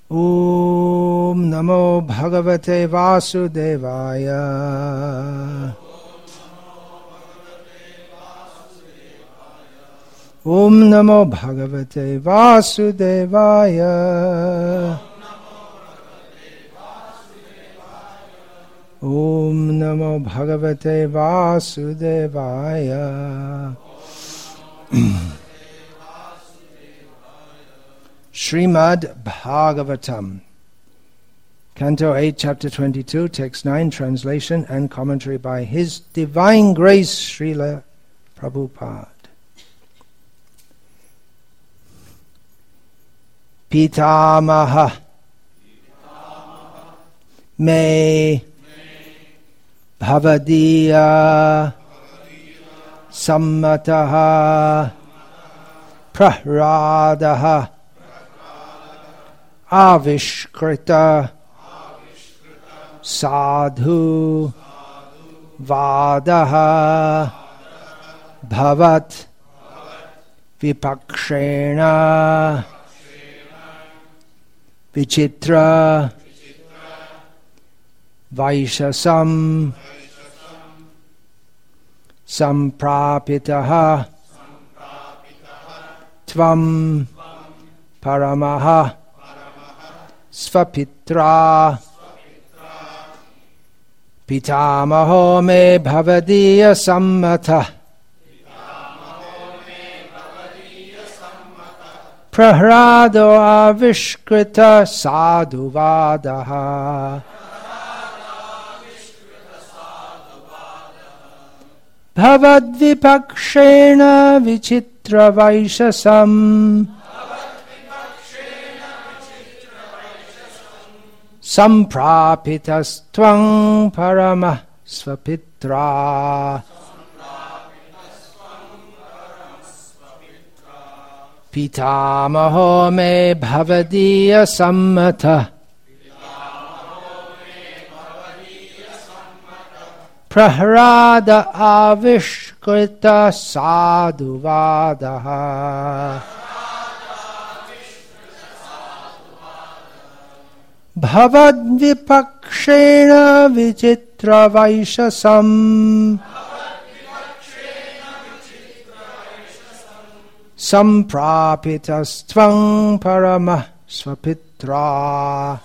ॐ नमो भगवते वासुदेवाय। ॐ नमो भगवते वासुदेवाय। ॐ नमो भगवते वासुदेवाय। Srimad Bhagavatam, Canto 8, Chapter 22, Text 9, Translation and Commentary by His Divine Grace Srila Prabhupada. Pitamaha me bhavadiya sammataha prahradaha avishkrita sadhu vadaha bhavat vipakshena vichitra vaishasam samprapitaha tvam paramaha svapitra pitamaho me bhavadiya sammata prahrado avishkrita sadhuvadaha bhavadvipakshena vichitra vaishasam samprapitastvang paramah svapitra pitamaho me bhavadiya sammata prahrada avishkrita sadhuvadaha bhavadvipakshena vichitra vaishasam samprapitastvang paramah svapitra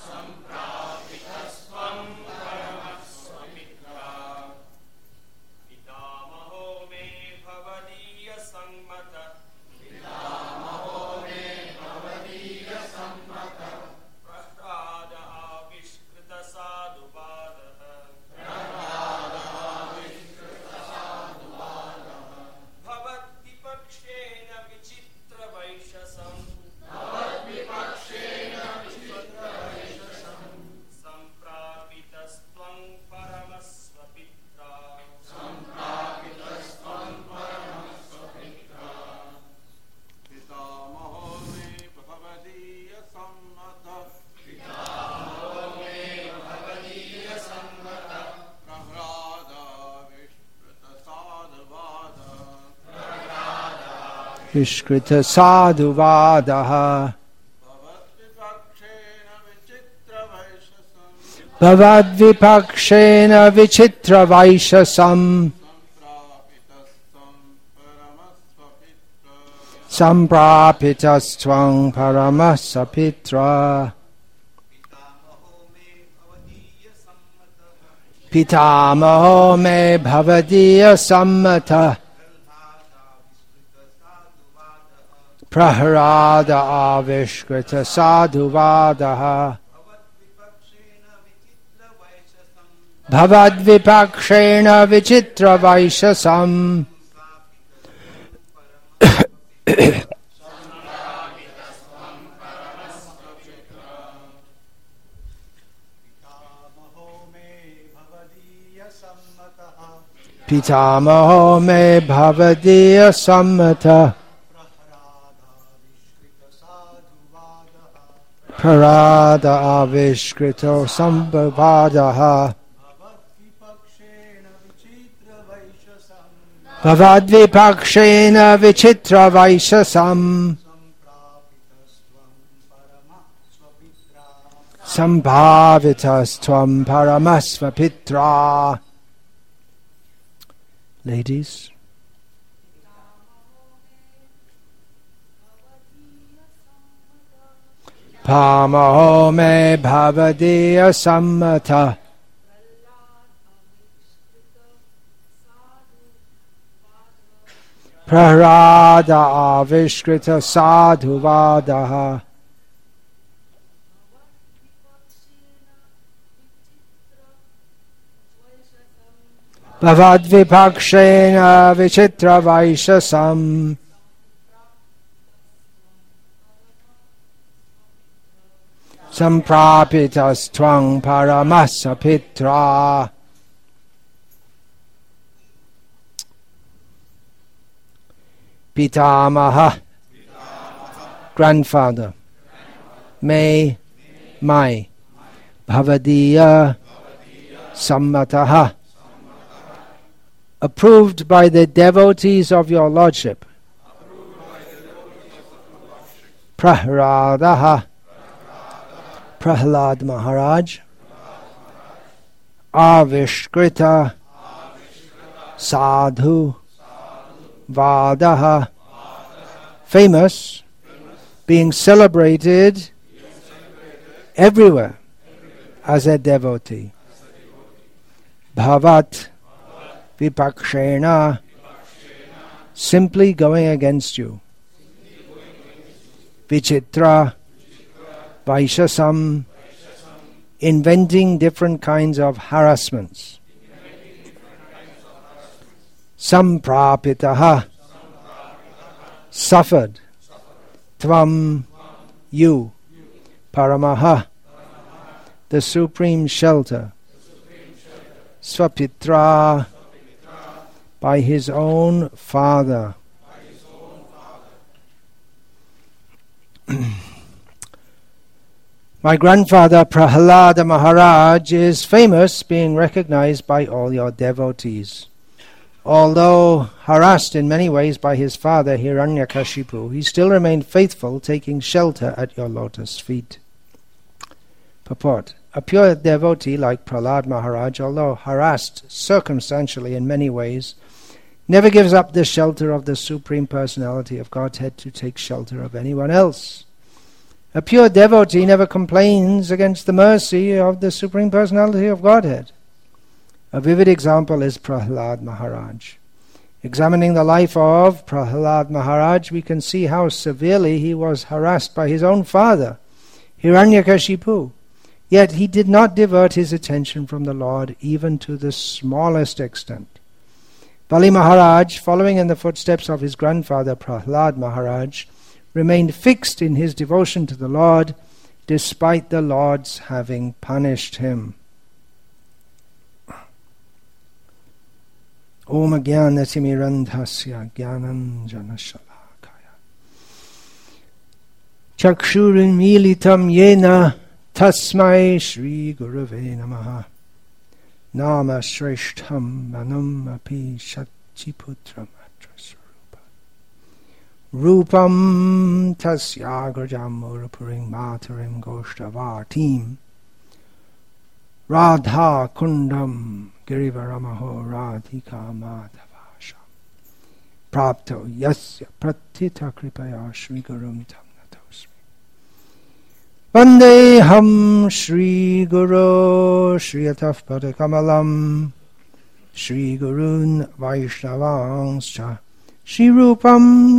Vishkrita sadhuvadaha bhavadvipakshena vichitra vaishasam samprapitastvang paramasapitra pitamaho me bhavadiya sammata prahrada avishkrita sadhuvadaha bhavadvipakshena vichitra vaishasam pitamaho me bhavadiya sammata prahrada avishkrito sambhavadaha bhavadvipakshena vichitra vaishasam Sambhavitas tvam paramasva pitra. Ladies, pamaho me bhavadiya sammata Prahrada avishkrita sadhuvadaha Bhavadvipakshena vichitra vaishasam Samprapitas tvang paramasa pitra. Pitamaha, grandfather. Me, my. Bhavadiya, sammataha, approved by the devotees of your lordship. Prahradaha, Prahlad Maharaj. Avishkrita, sadhu, Vadaha, famous, being celebrated everywhere as a devotee. Bhavat vipakshena, simply going against you. Vichitra vaishasam, inventing different kinds of harassments. Samprapitaha, suffered. Tvam, you. Paramaha, the supreme shelter. Svapitra, by his own father. My grandfather Prahlada Maharaj is famous, being recognized by all your devotees. Although harassed in many ways by his father Hiranyakashipu, he still remained faithful, taking shelter at your lotus feet. Purport. A pure devotee like Prahlad Maharaj, although harassed circumstantially in many ways, never gives up the shelter of the Supreme Personality of Godhead to take shelter of anyone else. A pure devotee never complains against the mercy of the Supreme Personality of Godhead. A vivid example is Prahlad Maharaj. Examining the life of Prahlad Maharaj, we can see how severely he was harassed by his own father, Hiranyakashipu. Yet he did not divert his attention from the Lord even to the smallest extent. Bali Maharaj, following in the footsteps of his grandfather Prahlad Maharaj, remained fixed in his devotion to the Lord, despite the Lord's having punished him. Om Jnanatimirandhasya Jnananjana Shalakaya Chakshurinmilitam Yena Tasmai Shri Gurave Namaha Nama Shreshtham Manam Api Shachiputram Atraswarupa Rupam Tasyagrajam Urapuring Matarim Goshtavartim Radha Kundam Girivaramaho Radhika Madhavasha Prapto Yasya Pratita Kripaya Shri Gurum Tam Natosmi Vandeham Shri Guru Shri Ataf Padakamalam Shri Gurun Vaishnavangscha Shri Rupam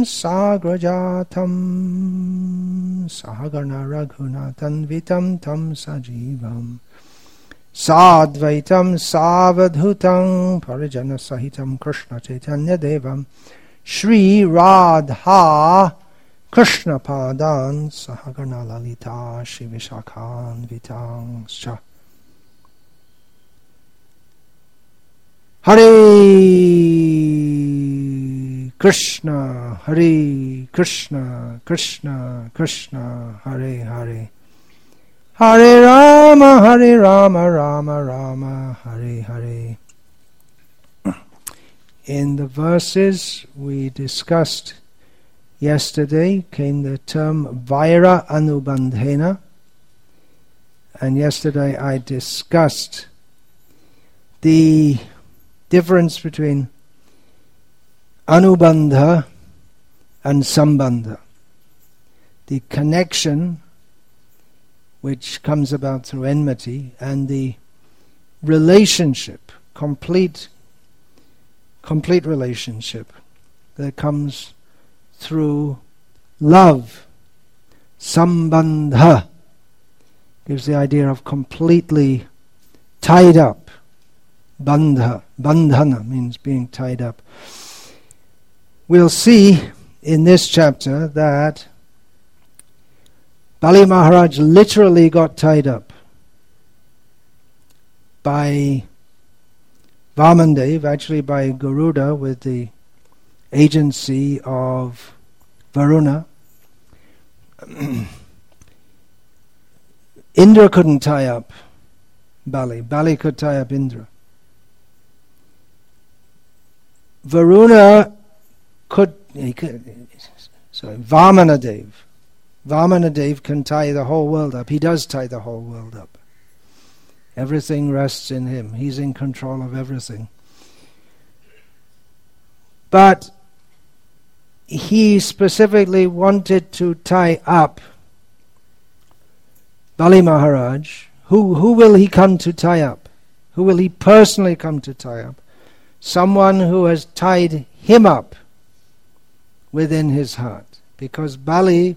Sagrajatam Sahagana Raghunatan Vitam Tam Sajivam Sadvaitam Savadhutam Parijana Sahitam Krishna Chaitanya Devam Shri Radha Krishna Padan Sahagana Lalita Shri Vishakhan Vitangscha Hare Krishna Krishna Krishna Krishna Hare Hare Hare Rama, Rama Rama, Hare Hare. In the verses we discussed yesterday came the term Vaira Anubandhena, And yesterday I discussed the difference between anubandha and sambandha. The connection which comes about through enmity, and the relationship, complete relationship that comes through love. Sambandha gives the idea of completely tied up. Bandhana means being tied up. We'll see in this chapter that Bali Maharaj literally got tied up by Vamandev, actually by Garuda with the agency of Varuna. Indra couldn't tie up Bali. Bali could tie up Indra. Varuna could, Vamanadev. Vamanadev can tie the whole world up. He does tie the whole world up. Everything rests in him. He's in control of everything. But he specifically wanted to tie up Bali Maharaj. Who will he come to tie up? Who will he personally come to tie up? Someone who has tied him up within his heart. Because Bali's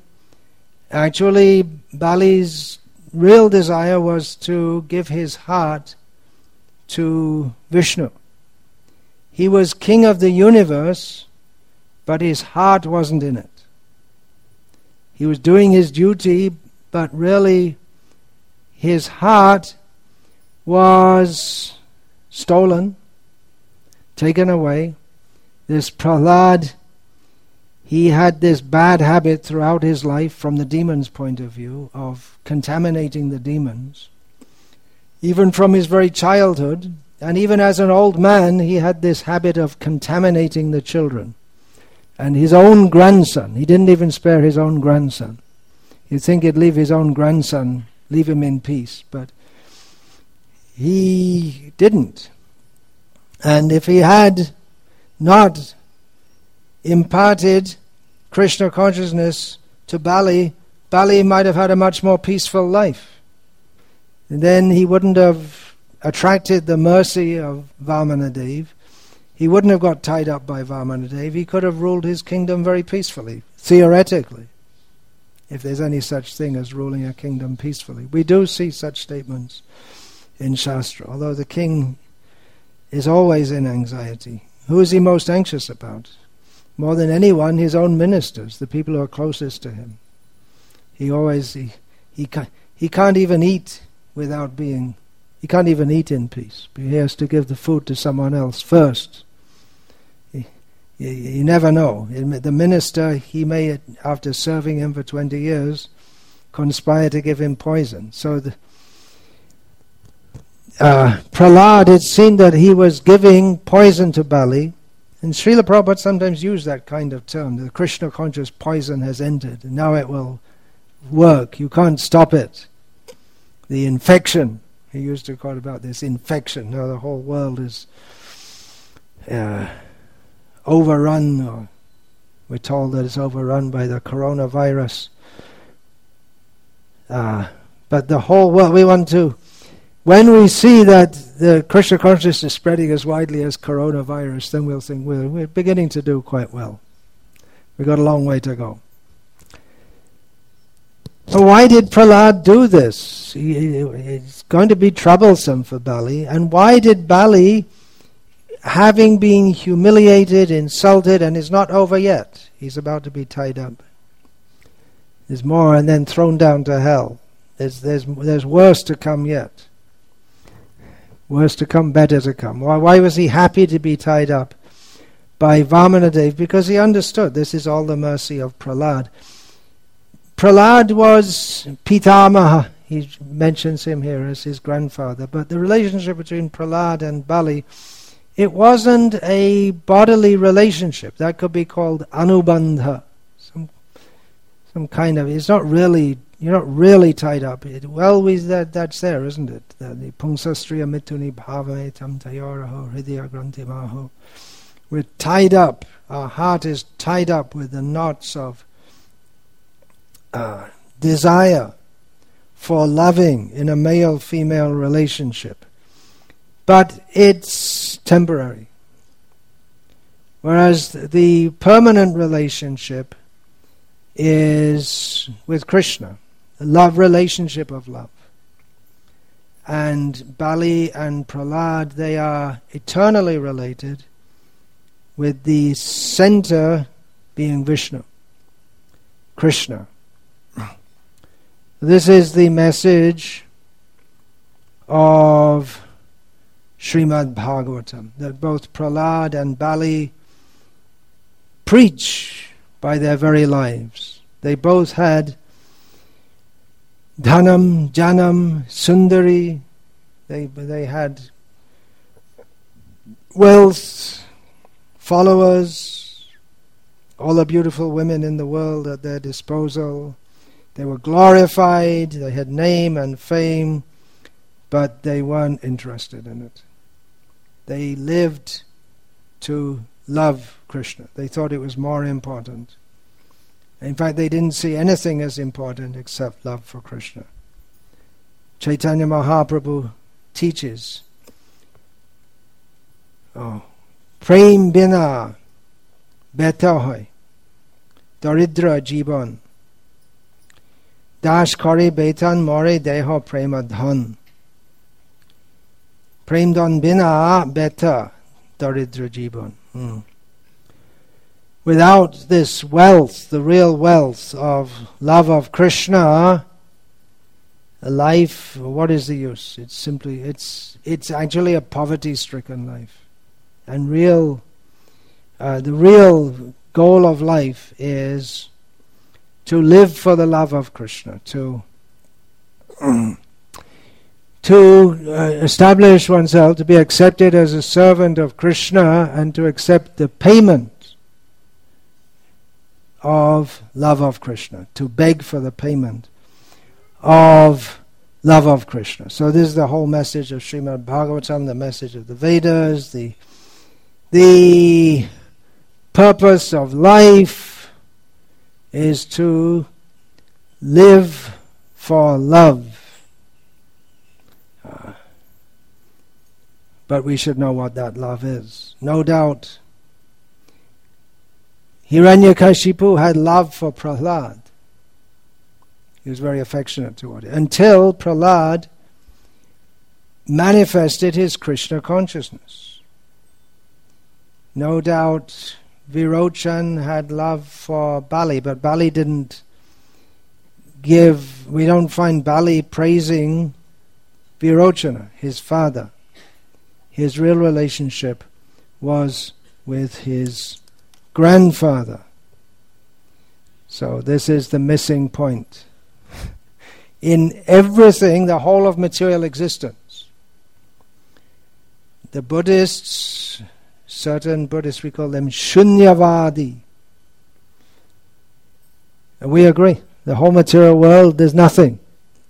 real desire was to give his heart to Vishnu. He was king of the universe, but his heart wasn't in it. He was doing his duty, but really his heart was stolen, taken away. This Prahlad, he had this bad habit throughout his life from the demon's point of view of contaminating the demons. Even from his very childhood, and even as an old man, he had this habit of contaminating the children. And his own grandson, he didn't even spare his own grandson. You'd think he'd leave his own grandson, leave him in peace, but he didn't. And if he had not imparted Krishna consciousness to Bali, Bali might have had a much more peaceful life. And then he wouldn't have attracted the mercy of Vamanadev. He wouldn't have got tied up by Vamanadev. He could have ruled his kingdom very peacefully, theoretically, if there's any such thing as ruling a kingdom peacefully. We do see such statements in Shastra, although the king is always in anxiety. Who is he most anxious about? More than anyone, his own ministers, the people who are closest to him. He can't even eat without being, he can't even eat in peace. He has to give the food to someone else first. You never know. The minister, he may, after serving him for 20 years, conspire to give him poison. So Prahlad, it seemed that he was giving poison to Bali. And Srila Prabhupada sometimes used that kind of term. The Krishna conscious poison has entered, and now it will work. You can't stop it. The infection. He used to quote about this infection. Now the whole world is overrun, or we're told that it's overrun by the coronavirus. But the whole world, we want to, when we see that the Krishna consciousness is spreading as widely as coronavirus, then we'll think we're beginning to do quite well. We've got a long way to go. So why did Prahlad do this? It's going to be troublesome for Bali. And why did Bali, having been humiliated, insulted, and it's not over yet, he's about to be tied up. There's more, and then thrown down to hell. There's worse to come yet. Worse to come, better to come. Why was he happy to be tied up by Vamanadev? Because he understood this is all the mercy of Prahlad. Prahlad was Pitamaha. He mentions him here as his grandfather. But the relationship between Prahlad and Bali, it wasn't a bodily relationship. That could be called anubandha. Some kind of, it's not really really tied up. That's there, isn't it? The pungsastriya mituni bhavametam tayoraho hridaya grantimaho. We're tied up. Our heart is tied up with the knots of desire for loving in a male-female relationship. But it's temporary. Whereas the permanent relationship is with Krishna, a relationship of love. And Bali and Prahlad, they are eternally related, with the center being Vishnu, Krishna. This is the message of Srimad Bhagavatam, that both Prahlad and Bali preach by their very lives. They both had Dhanam, Janam, Sundari. They had wealth, followers, all the beautiful women in the world at their disposal. They were glorified, they had name and fame, but they weren't interested in it. They lived to love Krishna. They thought it was more important. In fact, they didn't see anything as important except love for Krishna. Chaitanya Mahaprabhu teaches, Prem bina beta hoy, daridra jiban, dash kare betan more deho prema dhan. Prem dan bina beta daridra jiban. Without this wealth, the real wealth of love of Krishna, a life, what is the use? It's actually a poverty-stricken life. And the real goal of life is to live for the love of Krishna, to establish oneself, to be accepted as a servant of Krishna, and to accept the payment of love of Krishna, to beg for the payment of love of Krishna. So this is the whole message of Srimad Bhagavatam, the message of the Vedas, the purpose of life is to live for love. But we should know what that love is. No doubt, Hiranyakashipu had love for Prahlad. He was very affectionate toward it. Until Prahlad manifested his Krishna consciousness. No doubt Virochan had love for Bali, but Bali didn't we don't find Bali praising Virochana, his father. His real relationship was with his grandfather. So this is the missing point. In everything, the whole of material existence, the Buddhists, certain Buddhists, we call them Shunyavadi. And we agree, the whole material world, there's nothing.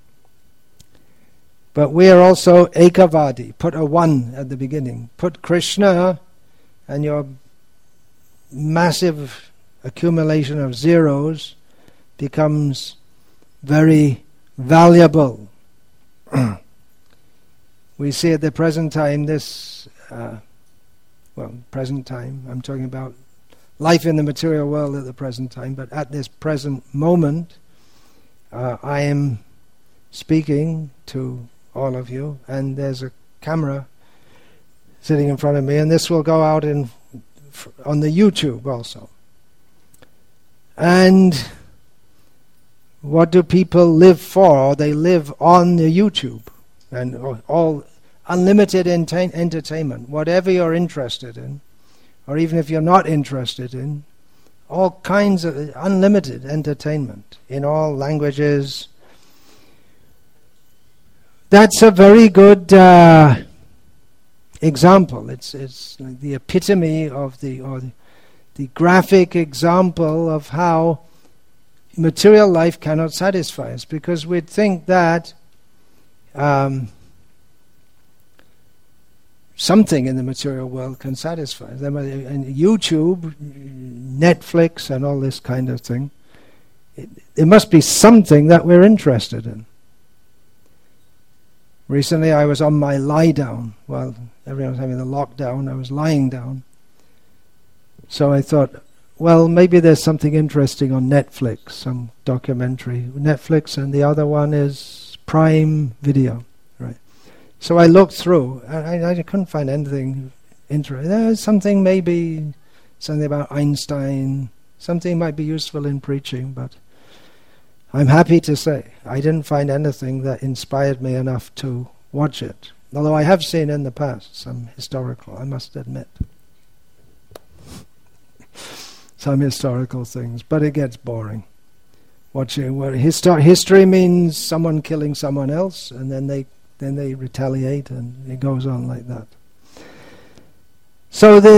But we are also Ekavadi, put a one at the beginning. Put Krishna and your massive accumulation of zeros becomes very valuable. We see at the present time present time, I'm talking about life in the material world at the present time, but at this present moment, I am speaking to all of you, and there's a camera sitting in front of me, and this will go out on the YouTube also. And what do people live for? They live on the YouTube, and all unlimited entertainment, whatever you're interested in, or even if you're not interested in, all kinds of unlimited entertainment in all languages. That's a very good example. It's like the epitome of the graphic example of how material life cannot satisfy us, because we'd think that something in the material world can satisfy us. And YouTube, Netflix, and all this kind of thing, it must be something that we're interested in. Recently I was on my lie down. While everyone was having the lockdown, I was lying down. So I thought, well, maybe there's something interesting on Netflix, some documentary. Netflix, and the other one is Prime Video. Right. So I looked through, and I couldn't find anything interesting. There's something, maybe something about Einstein, something might be useful in preaching, but I'm happy to say I didn't find anything that inspired me enough to watch it. Although I have seen in the past some historical, I must admit. Some historical things, but it gets boring. Watching history means someone killing someone else, and then they retaliate, and it goes on like that. So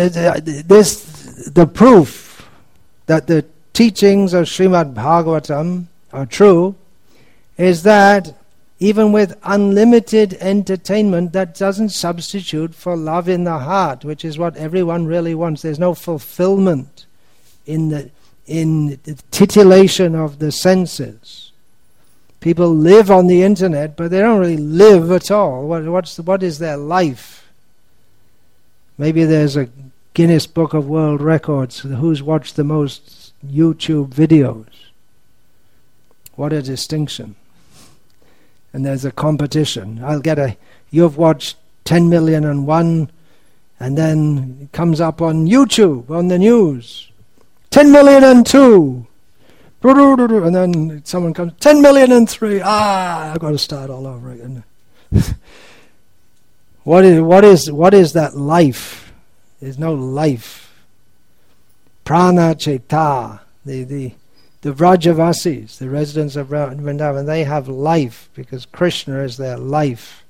the proof that the teachings of Srimad Bhagavatam are true is that even with unlimited entertainment, that doesn't substitute for love in the heart, which is what everyone really wants. There's no fulfillment in the titillation of the senses. People live on the internet, but they don't really live at all. What is their life? Maybe there's a Guinness Book of World Records, who's watched the most YouTube videos. What a distinction. And there's a competition. You've watched 10,000,001, and then it comes up on YouTube, on the news. 10,000,002. And then someone comes, 10,000,003. I've got to start all over again. What is that life? There's no life. Prana Cheta, the Vrajavasis, the residents of Vrindavan, they have life because Krishna is their life.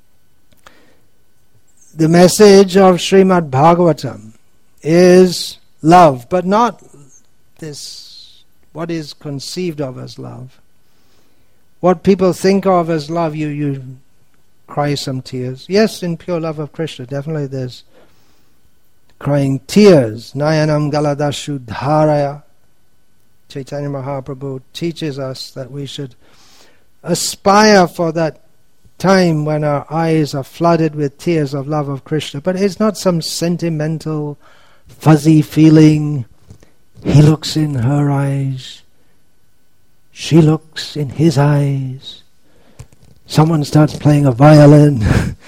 The message of Srimad Bhagavatam is love, but not this, what is conceived of as love. What people think of as love, you cry some tears. Yes, in pure love of Krishna, definitely there's crying tears. Nayanam Galadashu Dharaya. Chaitanya Mahaprabhu teaches us that we should aspire for that time when our eyes are flooded with tears of love of Krishna. But it's not some sentimental, fuzzy feeling. He looks in her eyes. She looks in his eyes. Someone starts playing a violin.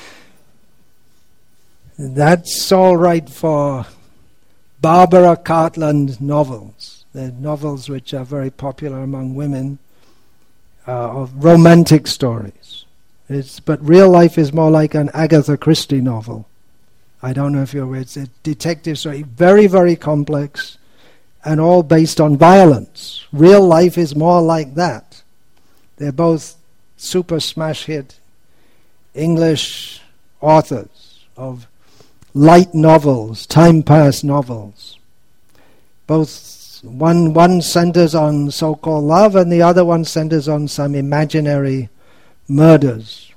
That's all right for Barbara Cartland novels. They're novels which are very popular among women, of romantic stories. But real life is more like an Agatha Christie novel. I don't know if you're aware. It's a detective story, very, very complex, and all based on violence. Real life is more like that. They're both super smash hit English authors of light novels, time pass novels. Both one centers on so-called love, and the other one centers on some imaginary murders.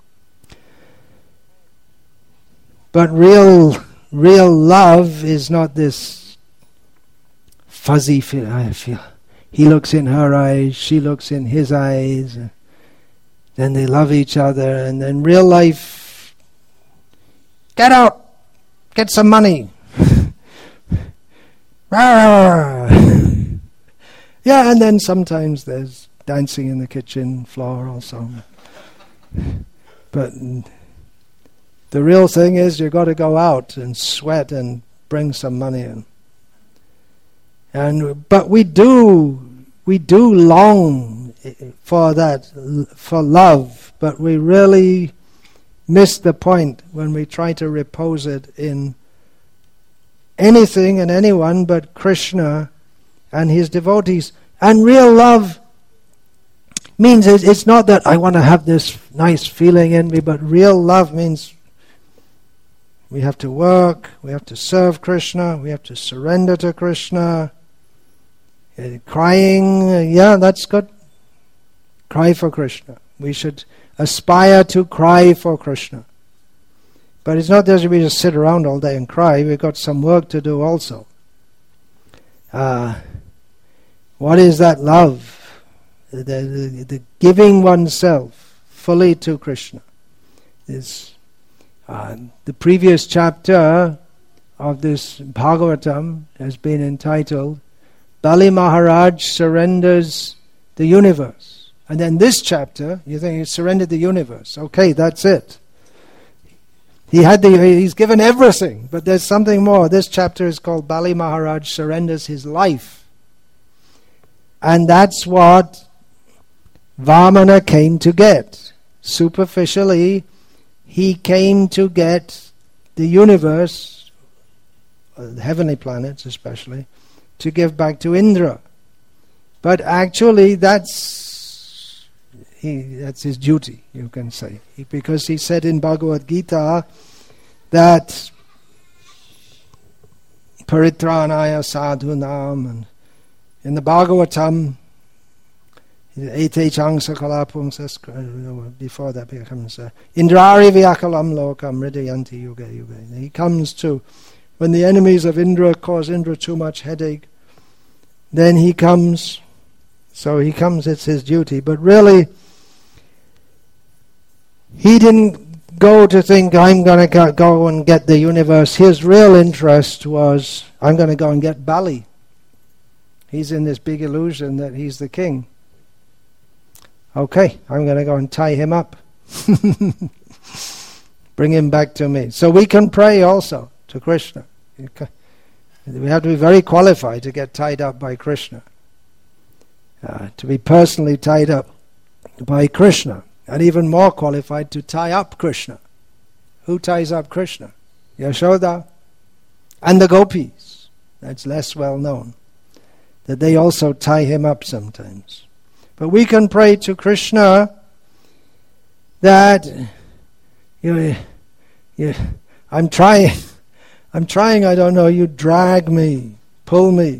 But real love is not this fuzzy feel. I feel he looks in her eyes, she looks in his eyes. Then they love each other, and then real life, get out, get some money. Yeah, and then sometimes there's dancing in the kitchen floor also. But the real thing is you've got to go out and sweat and bring some money in. But we do long for that, for love, but we really miss the point when we try to repose it in anything and anyone but Krishna and his devotees. And real love means it's not that I want to have this nice feeling in me, but real love means we have to work, we have to serve Krishna, we have to surrender to Krishna. Crying, yeah, that's good. Cry for Krishna. We should aspire to cry for Krishna. But it's not that we just sit around all day and cry. We've got some work to do also. What is that love? The giving oneself fully to Krishna. Is the previous chapter of this Bhagavatam has been entitled Bali Maharaj surrenders the universe. And then this chapter, you think he surrendered the universe. Okay, that's it. He's given everything, but there's something more. This chapter is called Bali Maharaj surrenders his life. And that's what Vamana came to get. Superficially, he came to get the universe, the heavenly planets especially, to give back to Indra. But actually that's his duty, you can say. Because he said in Bhagavad Gita that Paritranaya Sadhunam, and in the Bhagavatam, Ete Changsa Kalapum, before that becomes Indrari Vyakalam Lokam Hridayanti Yuga Yuga. He comes to, when the enemies of Indra cause Indra too much headache, then he comes. So he comes, it's his duty. But really, he didn't go to think, I'm going to go and get the universe. His real interest was, I'm going to go and get Bali. He's in this big illusion that he's the king. Okay, I'm going to go and tie him up. Bring him back to me. So we can pray also to Krishna. We have to be very qualified to get tied up by Krishna. To be personally tied up by Krishna. And even more qualified to tie up Krishna. Who ties up Krishna? Yashoda and the gopis. That's less well known. That they also tie him up sometimes. But we can pray to Krishna that I'm trying, I don't know, you drag me, pull me.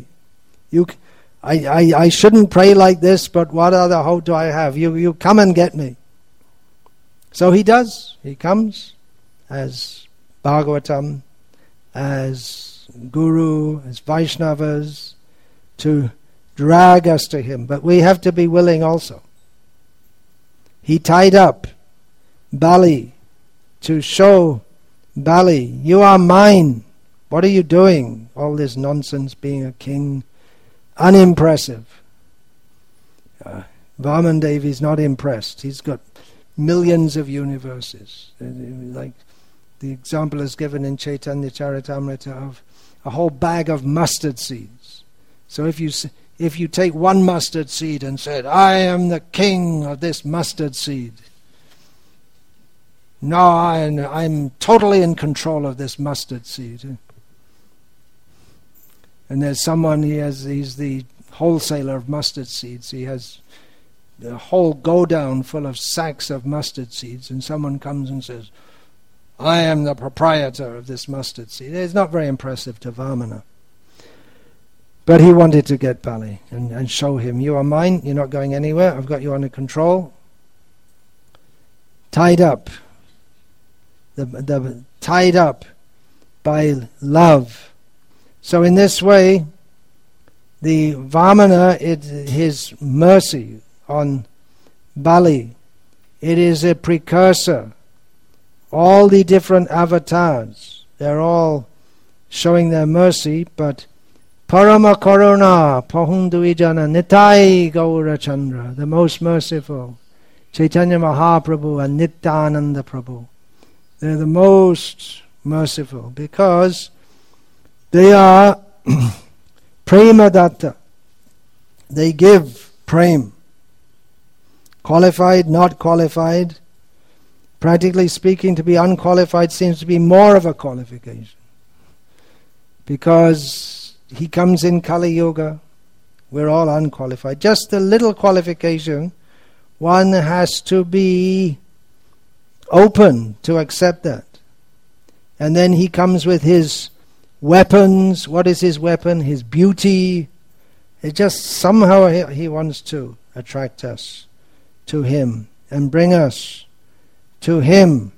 I shouldn't pray like this, but what other hope do I have? You come and get me. So he does. He comes as Bhagavatam, as Guru, as Vaishnavas, to drag us to him. But we have to be willing also. He tied up Bali to show Bali, you are mine. What are you doing? All this nonsense, being a king. Unimpressive. Vaman Devi is not impressed. He's got millions of universes. Like the example is given in Chaitanya Charitamrita of a whole bag of mustard seeds. So if you take one mustard seed and said, I am the king of this mustard seed. No, I'm totally in control of this mustard seed. And there's someone, he's the wholesaler of mustard seeds. He has a whole go-down full of sacks of mustard seeds. And someone comes and says, I am the proprietor of this mustard seed. It's not very impressive to Vamana. But he wanted to get Bali and show him, you are mine, you're not going anywhere, I've got you under control. Tied up. Tied up by love. So in this way, the Vamana, his mercy on Bali, it is a precursor. All the different avatars, they're all showing their mercy, but Parama Karuna Pahunduijana Nitai Gaura Chandra, the most merciful, Chaitanya Mahaprabhu and Nityananda Prabhu, they're the most merciful because they are prema datta. They give prem. Qualified, not qualified. Practically speaking, to be unqualified seems to be more of a qualification. Because he comes in Kali Yuga, we're all unqualified. Just a little qualification, one has to be open to accept that. And then he comes with his weapons. What is his weapon? His beauty, It just somehow he wants to attract us to him and bring us to him.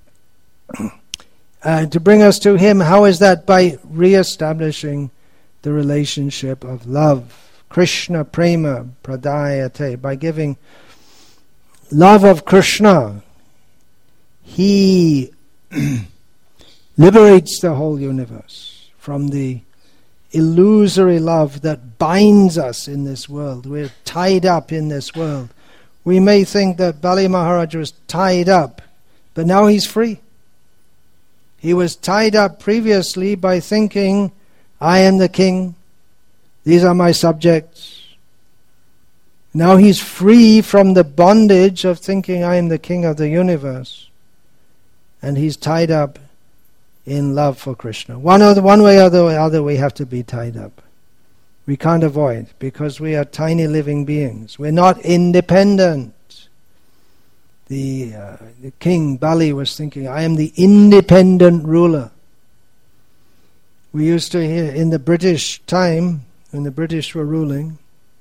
To bring us to him, how is that? By re-establishing the relationship of love. Krishna prema pradayate. By giving love of Krishna, he liberates the whole universe from the illusory love that binds us in this world. We're tied up in this world. We may think that Bali Maharaj was tied up, but now he's free. He was tied up previously by thinking, I am the king, these are my subjects. Now he's free from the bondage of thinking I am the king of the universe. And he's tied up in love for Krishna. One way or the other we have to be tied up. We can't avoid, because we are tiny living beings. We're not independent. The king Bali was thinking, I am the independent ruler. We used to hear in the British time, when the British were ruling,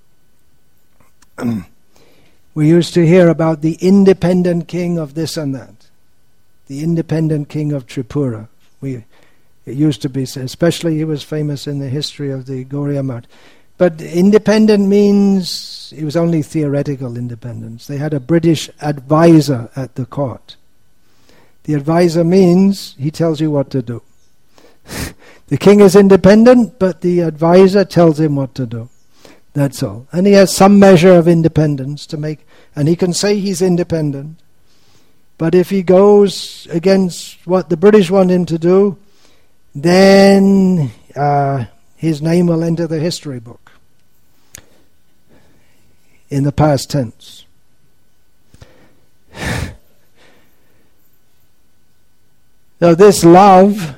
we used to hear about the independent king of this and that. The independent king of Tripura. It used to be said, especially he was famous in the history of the Gauriya Math. But independent means it was only theoretical independence. They had a British advisor at the court. The advisor means he tells you what to do. The king is independent, but the advisor tells him what to do. That's all. And he has some measure of independence to make, and he can say he's independent. But if he goes against what the British want him to do, then his name will enter the history book in the past tense. So this love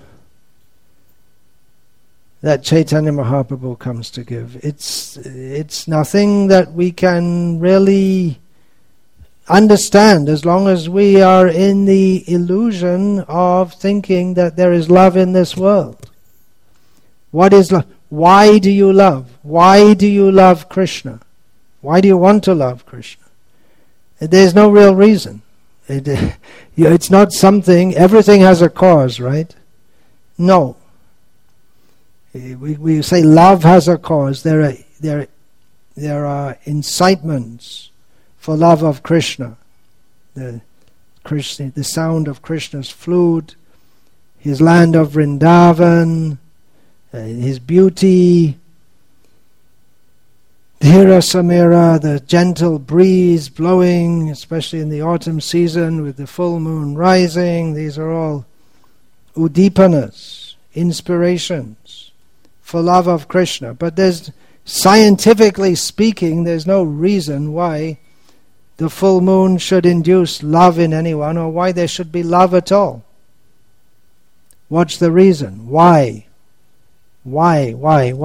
that Chaitanya Mahaprabhu comes to give, it's nothing that we can really understand as long as we are in the illusion of thinking that there is love in this world. What is love? Why do you love? Why do you love Krishna? Why do you want to love Krishna? There's no real reason. It's not something, everything has a cause, right? No. We say love has a cause. There are incitements for love of Krishna. The sound of Krishna's flute, his land of Vrindavan, his beauty, Dhira Samira, the gentle breeze blowing, especially in the autumn season with the full moon rising. These are all udipanas, inspirations for love of Krishna. But scientifically speaking, there's no reason why the full moon should induce love in anyone, or why there should be love at all. What's the reason? Why? Why?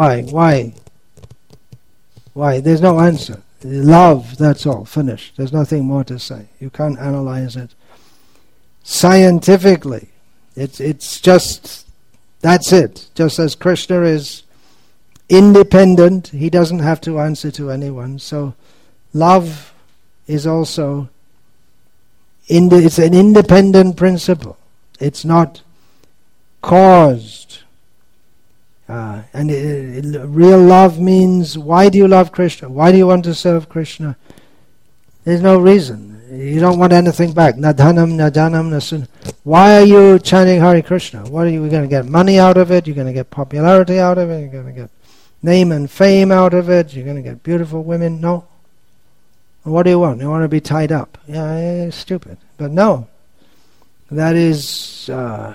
There's no answer. Love, that's all. Finished. There's nothing more to say. You can't analyze it scientifically. It's just, that's it. Just as Krishna is independent, he doesn't have to answer to anyone. So love is also, it's an independent principle. It's not caused. And real love means, why do you love Krishna? Why do you want to serve Krishna? There's no reason. You don't want anything back. Na dhanam, na janam, na sun. Why are you chanting Hare Krishna? What are you going to get? Money out of it? You're going to get popularity out of it? You're going to get name and fame out of it? You're going to get beautiful women? No. What do you want? You want to be tied up? Yeah, it's stupid. But no. That's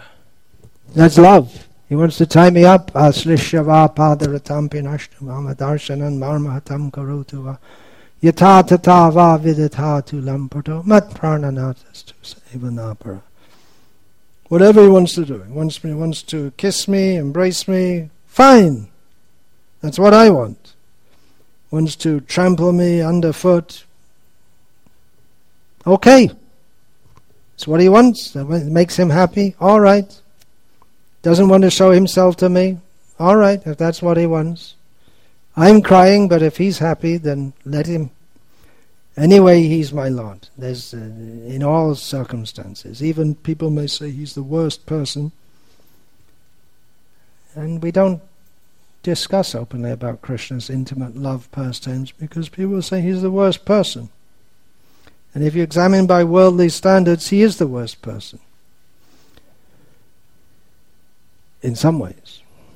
love. He wants to tie me up. Aslishyava padaratam pinashtamam darshanan marmahatam karotuva yata tatava vidithatu lamparto mat prananatas evanapara. Whatever he wants to do. He wants to kiss me, embrace me. Fine. That's what I want. Wants to trample me underfoot. Okay. It's what he wants. It makes him happy. All right. Doesn't want to show himself to me. All right, if that's what he wants. I'm crying, but if he's happy, then let him. Anyway, he's my Lord. There's in all circumstances. Even people may say he's the worst person. And we don't discuss openly about Krishna's intimate love pastimes because people say he's the worst person. And if you examine by worldly standards, he is the worst person. In some ways.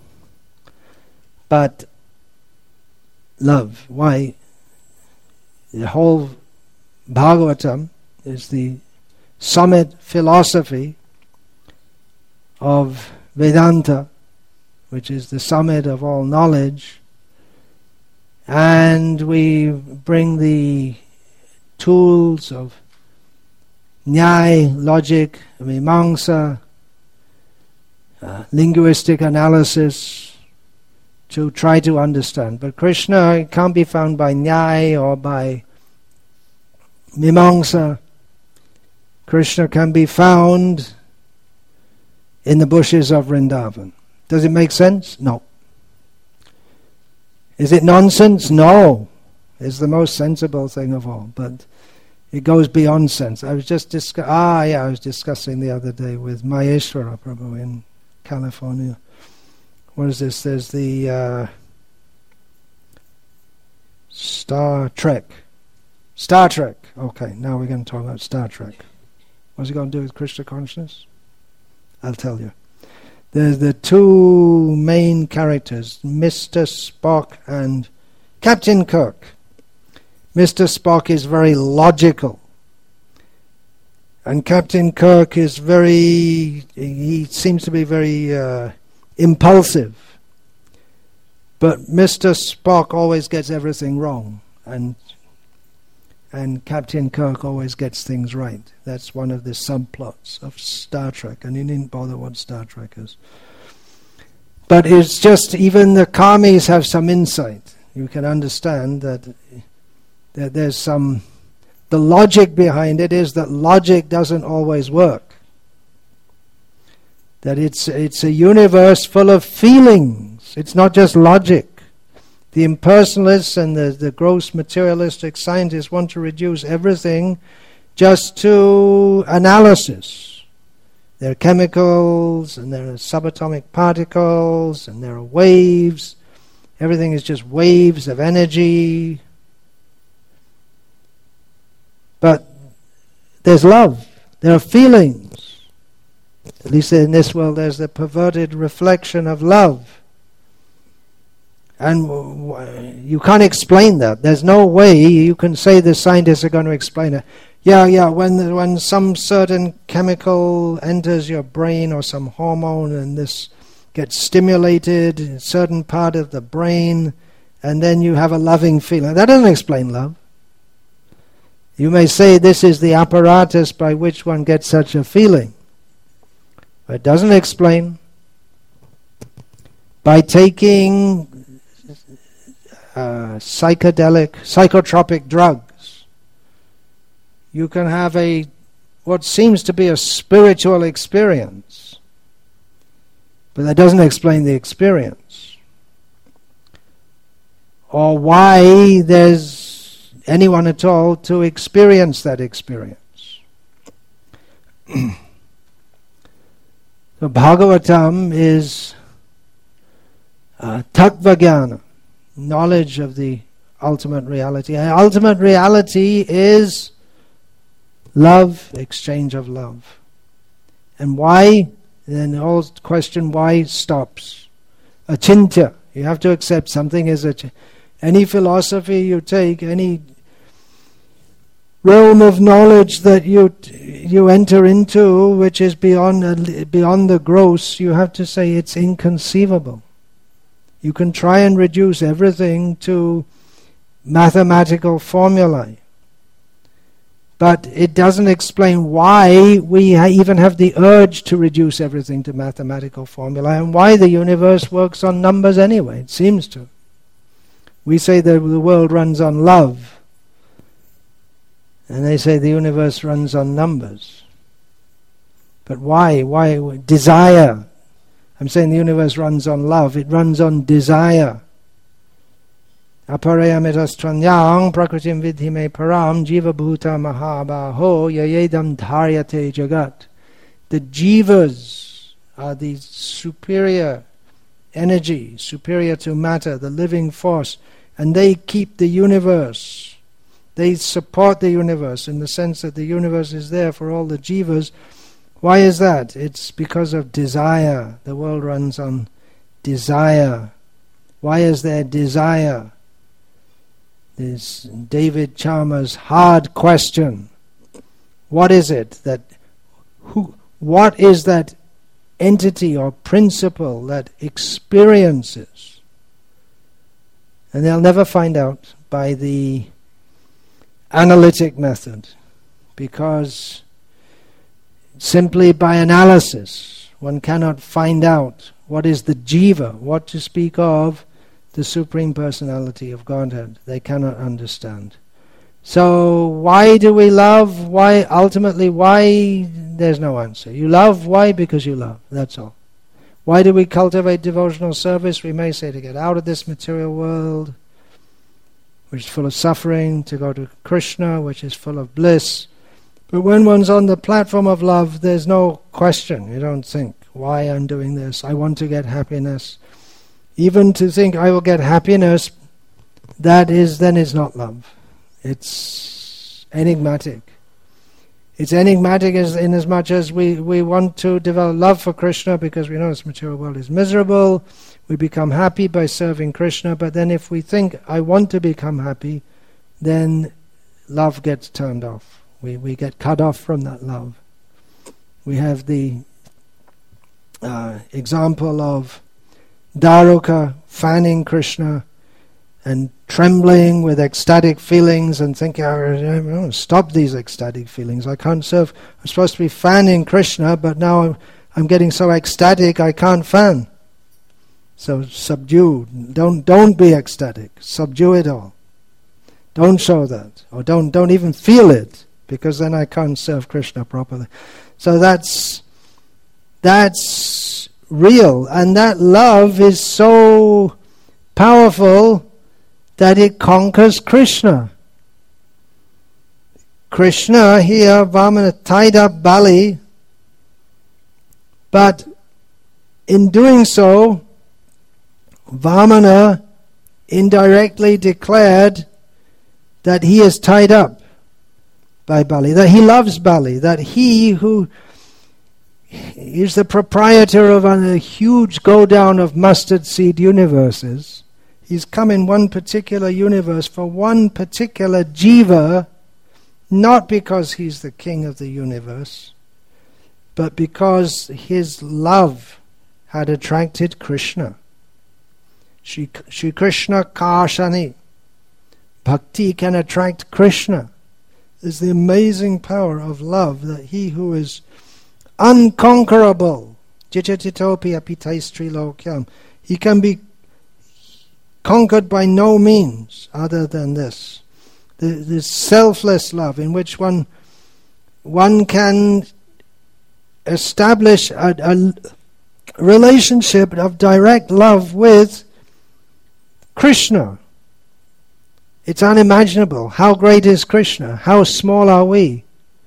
But love, why? The whole Bhagavatam is the summit philosophy of Vedanta, which is the summit of all knowledge, and we bring the tools of Nyaya, logic, Mimamsa, linguistic analysis to try to understand. But Krishna can't be found by Nyaya or by Mimamsa. Krishna can be found in the bushes of Vrindavan. Does it make sense? No. Is it nonsense? No. It's the most sensible thing of all, but it goes beyond sense. I was just I was discussing the other day with Maheshwara Prabhu in California. What is this? There's the Star Trek. Star Trek. Okay, now we're going to talk about Star Trek. What's it going to do with Krishna consciousness? I'll tell you. There's the two main characters, Mr. Spock and Captain Kirk. Mr. Spock is very logical. And Captain Kirk is he seems to be very impulsive. But Mr. Spock always gets everything wrong. And Captain Kirk always gets things right. That's one of the subplots of Star Trek, and you needn't bother what Star Trek is. But it's just, even the karmis have some insight. You can understand that there's some... The logic behind it is that logic doesn't always work. That it's a universe full of feelings. It's not just logic. The impersonalists and the gross materialistic scientists want to reduce everything just to analysis. There are chemicals, and there are subatomic particles, and there are waves. Everything is just waves of energy. But there's love. There are feelings. At least in this world there's the perverted reflection of love. And you can't explain that. There's no way you can say the scientists are going to explain it. Yeah, when some certain chemical enters your brain or some hormone and this gets stimulated in a certain part of the brain and then you have a loving feeling. That doesn't explain love. You may say this is the apparatus by which one gets such a feeling. But it doesn't explain. By taking psychotropic drugs, you can have what seems to be a spiritual experience, but that doesn't explain the experience or why there's anyone at all to experience that experience. So Bhagavatam is tattva jnana, knowledge of the ultimate reality. And ultimate reality is love, exchange of love. And why? Then the whole question why stops. Achintya. You have to accept something is any philosophy you take, any realm of knowledge that you enter into, which is beyond the gross, you have to say it's inconceivable. You can try and reduce everything to mathematical formulae, but it doesn't explain why we even have the urge to reduce everything to mathematical formulae and why the universe works on numbers anyway. It seems to. We say that the world runs on love, and they say the universe runs on numbers. But why? Why? Desire. I'm saying the universe runs on love. It runs on desire. Aparayamitastranyang prakritim vidhime param jiva bhuta mahabaho yayedam dharyate jagat. The jivas are the superior energy, superior to matter, the living force, and they keep the universe. They support the universe in the sense that the universe is there for all the jivas. Why is that? It's because of desire. The world runs on desire. Why is there desire? This David Chalmers' hard question. What is it that what is that entity or principle that experiences? And they'll never find out by the analytic method, because simply by analysis one cannot find out what is the jiva, what to speak of the Supreme Personality of Godhead. They cannot understand. So why do we love? Why ultimately? Why? There's no answer. You love, why? Because you love, that's all. Why do we cultivate devotional service? We may say to get out of this material world, which is full of suffering, to go to Krishna, which is full of bliss. But when one's on the platform of love, there's no question. You don't think, why I'm doing this? I want to get happiness. Even to think I will get happiness, that is, then it's not love. It's enigmatic. It's enigmatic in as much as we want to develop love for Krishna because we know this material world is miserable. We become happy by serving Krishna, but then if we think, I want to become happy, then love gets turned off. We get cut off from that love. We have the example of Daruka fanning Krishna and trembling with ecstatic feelings and thinking, oh, stop these ecstatic feelings. I can't serve. I'm supposed to be fanning Krishna, but now I'm getting so ecstatic I can't fan. So subdue. Don't be ecstatic. Subdue it all. Don't show that. Or don't even feel it, because then I can't serve Krishna properly. So that's real. And that love is so powerful that it conquers Krishna. Krishna here, Vamana, tied up Bali, but in doing so, Vamana indirectly declared that he is tied up by Bali, that he loves Bali, that he who is the proprietor of a huge go-down of mustard seed universes, he's come in one particular universe for one particular jiva, not because he's the king of the universe, but because his love had attracted Krishna. Shri Krishna Karshani. Bhakti can attract Krishna. There's the amazing power of love, that he who is unconquerable, Jichatitopi apitaistri lokyam, he can be conquered by no means other than this. This selfless love in which one can establish a relationship of direct love with Krishna. It's unimaginable. How great is Krishna? How small are we?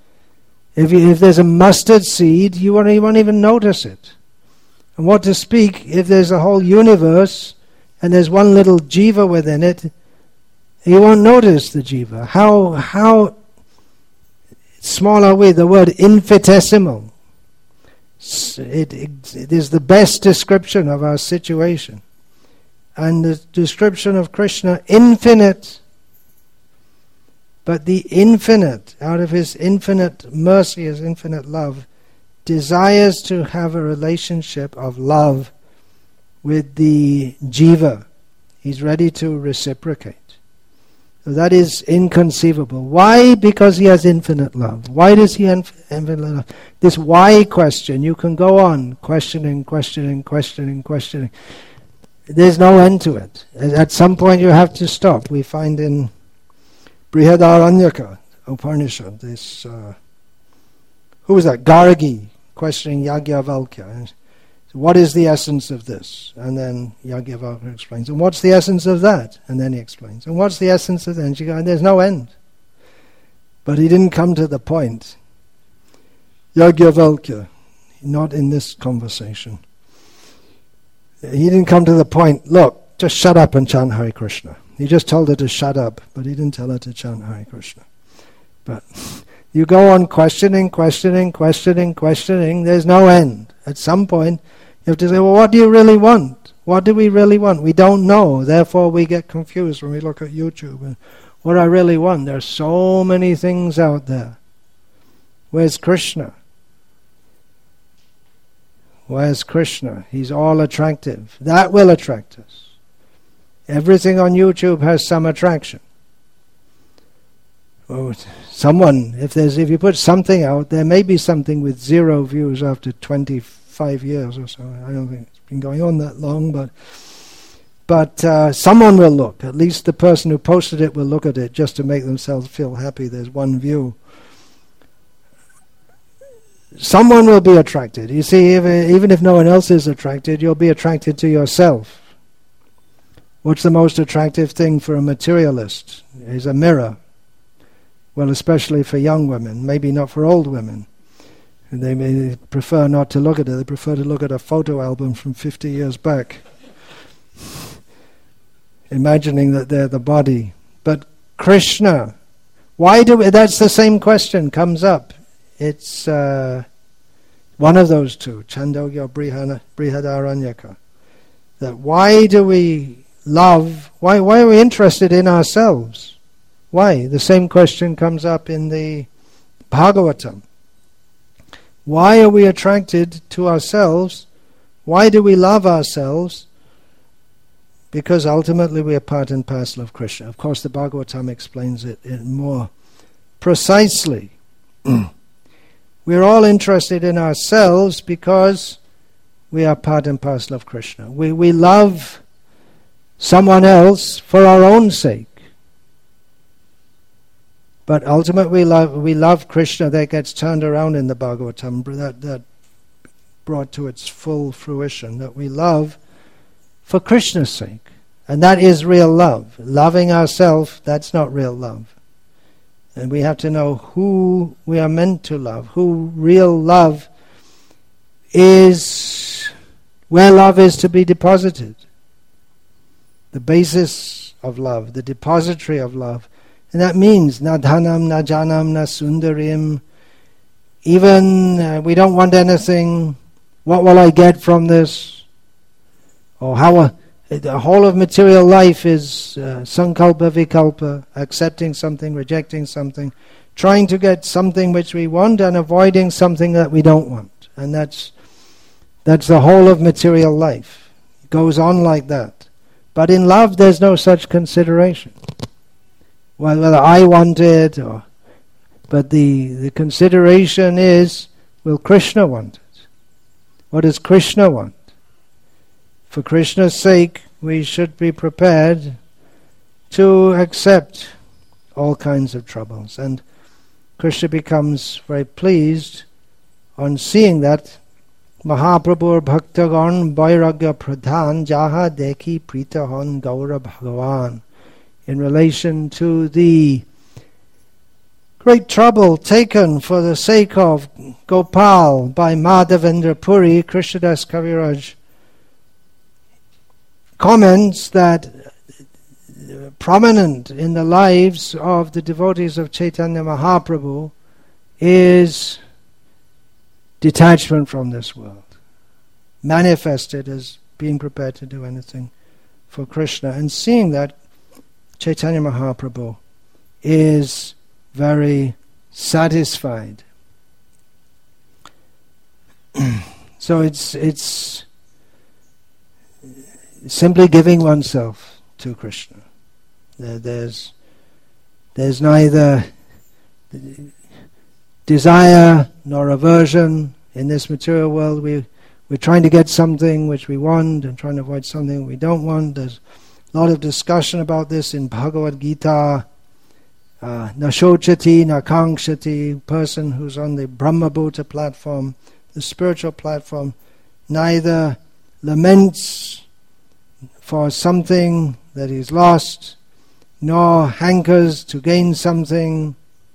If there's a mustard seed, you won't even notice it. And what to speak if there's a whole universe and there's one little jiva within it, you won't notice the jiva. How small are we? The word infinitesimal. It is the best description of our situation. And the description of Krishna, infinite. But the infinite, out of his infinite mercy, his infinite love, desires to have a relationship of love with the jiva. He's ready to reciprocate. So that is inconceivable. Why? Because he has infinite love. Why does he have infinite love? This why question, you can go on questioning. There's no end to it. At some point you have to stop. We find in Brihadaranyaka Upanishad, this, who was that? Gargi, questioning Yagyavalkya. So what is the essence of this? And then Yajnavalkya explains. And what's the essence of that? And then he explains. And what's the essence of that? And she goes, and there's no end. But he didn't come to the point. Yajnavalkya, not in this conversation. He didn't come to the point, look, just shut up and chant Hare Krishna. He just told her to shut up, but he didn't tell her to chant Hare Krishna. But you go on questioning, there's no end. At some point, you have to say, well, what do you really want? What do we really want? We don't know. Therefore, we get confused when we look at YouTube. And what I really want, there's so many things out there. Where's Krishna? Where's Krishna? He's all attractive. That will attract us. Everything on YouTube has some attraction. Oh, someone, if you put something out, there may be something with 0 views after 25 years or so. I don't think it's been going on that long, but someone will look. At least the person who posted it will look at it just to make themselves feel happy. There's one view. Someone will be attracted. You see, even if no one else is attracted, you'll be attracted to yourself. What's the most attractive thing for a materialist? Is a mirror. Well, especially for young women, maybe not for old women. They may prefer not to look at it. They prefer to look at a photo album from 50 years back, imagining that they're the body. But Krishna, that's the same question comes up. It's one of those two, Chandogya or Brihadaranyaka. That why do we love, why are we interested in ourselves? Why? The same question comes up in the Bhagavatam. Why are we attracted to ourselves? Why do we love ourselves? Because ultimately we are part and parcel of Krishna. Of course, the Bhagavatam explains it more precisely. We're all interested in ourselves because we are part and parcel of Krishna. We love someone else for our own sake. But ultimately we love Krishna. That gets turned around in the Bhagavatam, that brought to its full fruition, that we love for Krishna's sake. And that is real love. Loving ourselves, that's not real love. And we have to know who we are meant to love, who real love is, where love is to be deposited. The basis of love, the depository of love. And that means na dhanam, na janam, na sundarim. Even we don't want anything. What will I get from this? Or how the whole of material life is sankalpa, vikalpa, accepting something, rejecting something, trying to get something which we want and avoiding something that we don't want. And that's the whole of material life. It goes on like that. But in love there's no such consideration. Well, whether I want it but the consideration is, will Krishna want it? What does Krishna want? For Krishna's sake, we should be prepared to accept all kinds of troubles. And Krishna becomes very pleased on seeing that Mahaprabhur Bhaktagan Vairagya Pradhan Jaha Dekhi Pritahon Gaura Bhagavan, in relation to the great trouble taken for the sake of Gopal by Madhavendra Puri. Krishnadas Kaviraj comments that prominent in the lives of the devotees of Chaitanya Mahaprabhu is detachment from this world, manifested as being prepared to do anything for Krishna. And seeing that, Chaitanya Mahaprabhu is very satisfied. So it's simply giving oneself to Krishna. There's neither desire nor aversion in this material world. We're trying to get something which we want and trying to avoid something we don't want. There's a lot of discussion about this in Bhagavad Gita. Nashochati, nakangshati, person who's on the Brahmabhuta platform, the spiritual platform, neither laments for something that he's lost, nor hankers to gain something.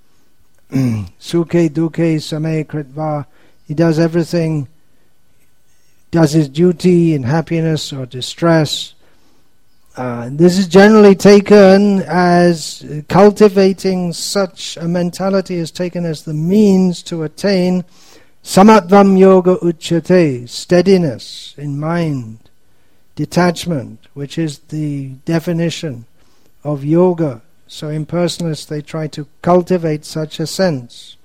Sukhe dukhe same kritva. He does everything, does his duty in happiness or distress. This is generally taken as cultivating such a mentality is taken as the means to attain samatvam yoga uchyate, steadiness in mind, detachment, which is the definition of yoga. So impersonalists, they try to cultivate such a sense.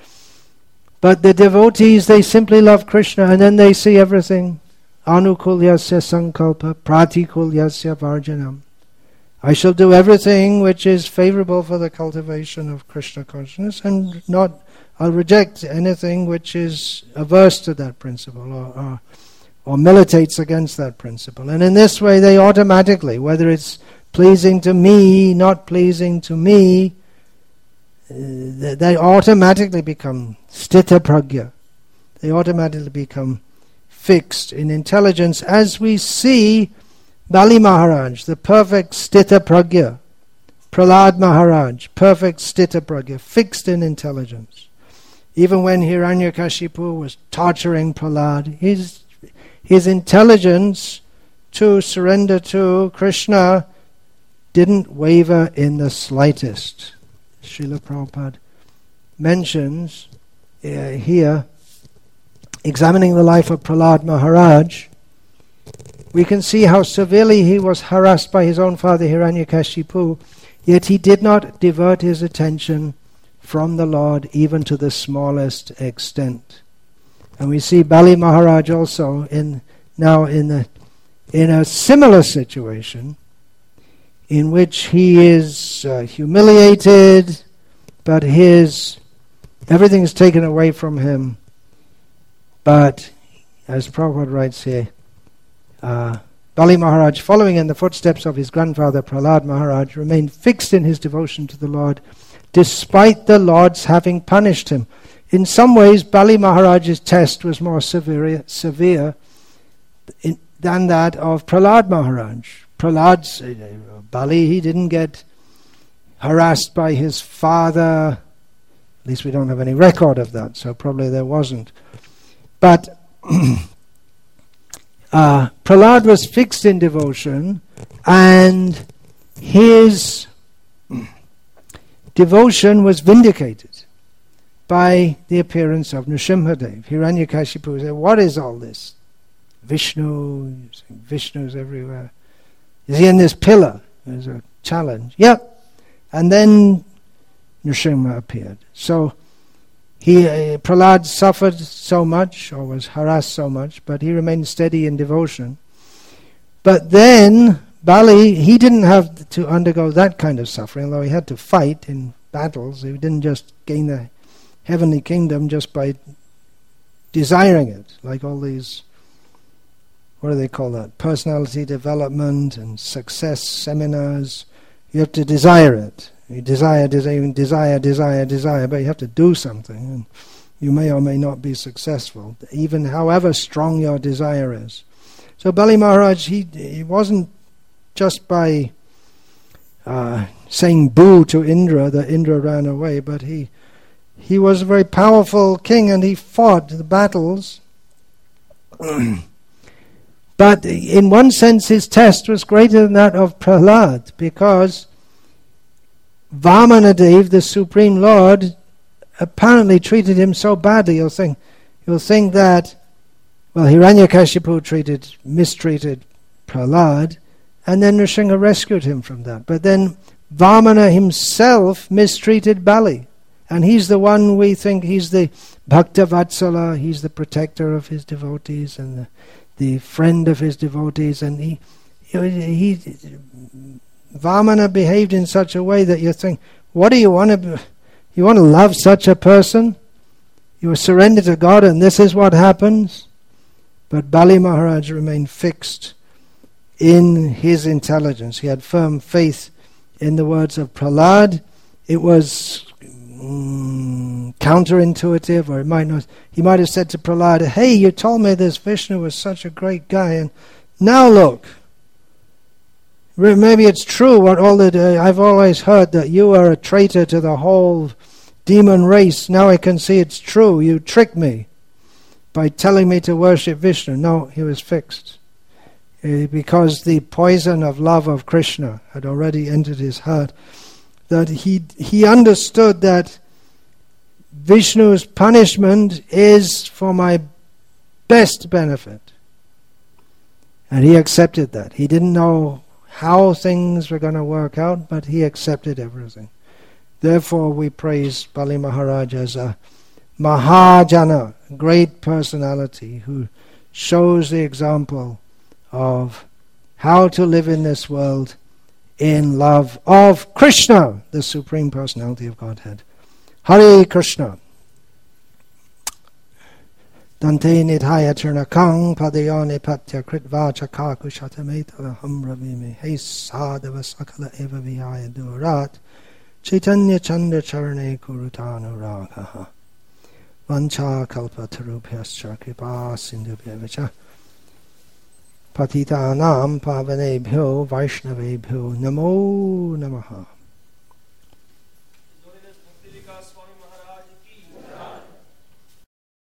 But the devotees, they simply love Krishna, and then they see everything. Anukulyasya sankalpa pratikulyasya varjanam. I shall do everything which is favorable for the cultivation of Krishna consciousness, and I'll reject anything which is averse to that principle or militates against that principle. And in this way they automatically, whether it's pleasing to me, not pleasing to me, they automatically become sthita pragya. They automatically become fixed in intelligence, as we see Bali Maharaj, the perfect sthita pragya, Prahlad Maharaj, perfect sthita pragya, fixed in intelligence. Even when Hiranyakashipu was torturing Prahlad, his intelligence to surrender to Krishna didn't waver in the slightest. Srila Prabhupada mentions here, examining the life of Prahlad Maharaj, we can see how severely he was harassed by his own father Hiranyakashipu, yet he did not divert his attention from the Lord even to the smallest extent. And we see Bali Maharaj also in a similar situation, in which he is humiliated, but everything is taken away from him. But, as Prabhupada writes here, Bali Maharaj, following in the footsteps of his grandfather Prahlad Maharaj, remained fixed in his devotion to the Lord, despite the Lord's having punished him. In some ways, Bali Maharaj's test was more severe than that of Prahlad Maharaj. Bali, he didn't get harassed by his father. At least we don't have any record of that, so probably there wasn't. But Prahlad was fixed in devotion, and his devotion was vindicated by the appearance of Nrsimhadev. Hiranyakashipu said, "What is all this? Vishnu's everywhere. Is he in this pillar?" There's a challenge. Yep. And then Nrsimha appeared. So Prahlad suffered so much, or was harassed so much, but he remained steady in devotion. But then Bali, he didn't have to undergo that kind of suffering, although he had to fight in battles. He didn't just gain the heavenly kingdom just by desiring it, like all these, what do they call that? Personality development and success seminars. You have to desire it. You desire, but you have to do something. And you may or may not be successful, even however strong your desire is. So Bali Maharaj, he wasn't just by saying boo to Indra that Indra ran away, but he was a very powerful king, and he fought the battles. But in one sense his test was greater than that of Prahlad, because Vamanadev, the Supreme Lord, apparently treated him so badly. You'll think that, well, Hiranyakashipu mistreated Prahlad, and then Nrsimha rescued him from that. But then Vamana himself mistreated Bali, and he's the one we think he's the Bhakta Vatsala, he's the protector of his devotees and the friend of his devotees, and he Vamana behaved in such a way that you think, what do you want to love such a person? You surrender to God and this is what happens? But Bali Maharaj remained fixed in his intelligence. He had firm faith in the words of Prahlad. It was counterintuitive, or it might not. He might have said to Prahlada, "Hey, you told me this Vishnu was such a great guy, and now look. Maybe it's true what all the I've always heard that you are a traitor to the whole demon race. Now I can see it's true. You tricked me by telling me to worship Vishnu." No, he was fixed. Because the poison of love of Krishna had already entered his heart, that he understood that Vishnu's punishment is for my best benefit. And he accepted that. He didn't know how things were going to work out, but he accepted everything. Therefore we praise Bali Maharaj as a Mahajana, great personality who shows the example of how to live in this world in love of Krishna, the Supreme Personality of Godhead. Hare Krishna. Dante nidhaya churnakang padayane patya kritva chakaku shatameta hamravime he sadava sakala eva vihaya durat chaitanya chanda charane kurutanu ragaha vancha kalpa tarupyascha kripa sindhubhyavicha patitanam pavanebhyo vaishnavebhyo namo namaha.